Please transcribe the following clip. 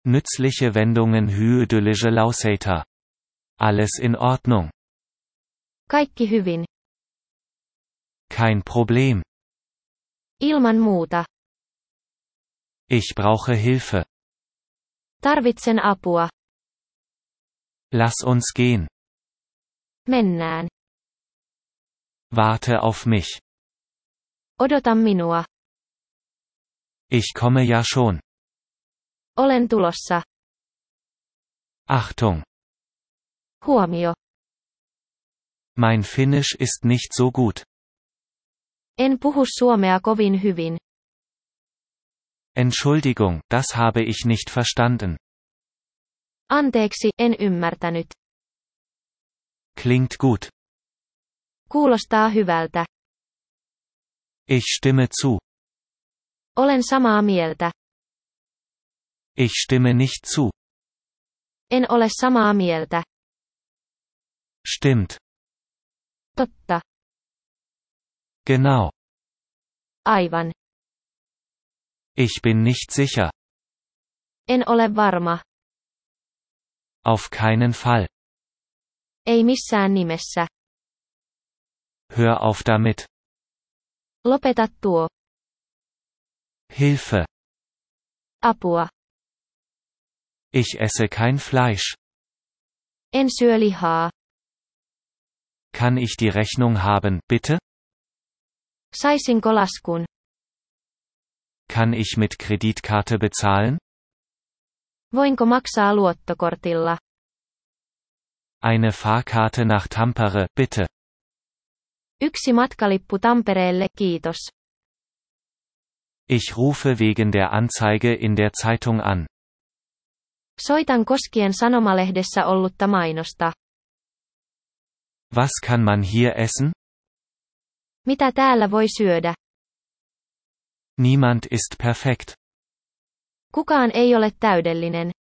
Nützliche Wendungen hyödyllische Lauseita. Alles in Ordnung. Kaikki hyvin. Kein Problem. Ilman muuta. Ich brauche Hilfe. Tarvitsen apua. Lass uns gehen. Mennään. Warte auf mich. Odota minua. Ich komme ja schon. Olen tulossa. Achtung. Huomio. Mein Finnisch ist nicht so gut. En puhu suomea kovin hyvin. Entschuldigung, das habe ich nicht verstanden. Anteeksi, en ymmärtänyt. Klingt gut. Kuulostaa hyvältä. Ich stimme zu. Olen samaa mieltä. Ich stimme nicht zu. En ole samaa mieltä. Stimmt. Totta. Genau. Aivan. Ich bin nicht sicher. En ole varma. Auf keinen Fall. Ei missään nimessä. Hör auf damit. Lopeta tuo. Hilfe. Apua. Ich esse kein Fleisch. En syö lihaa. Kann ich die Rechnung haben, bitte? Saisinko laskun? Kann ich mit Kreditkarte bezahlen? Voinko maksaa luottokortilla? Eine Fahrkarte nach Tampere, bitte. Yksi matkalippu Tampereelle, kiitos. Ich rufe wegen der Anzeige in der Zeitung an. Soitan koskien sanomalehdessä ollutta mainosta. Was kann man hier essen? Mitä täällä voi syödä? Niemand ist perfekt. Kukaan ei ole täydellinen.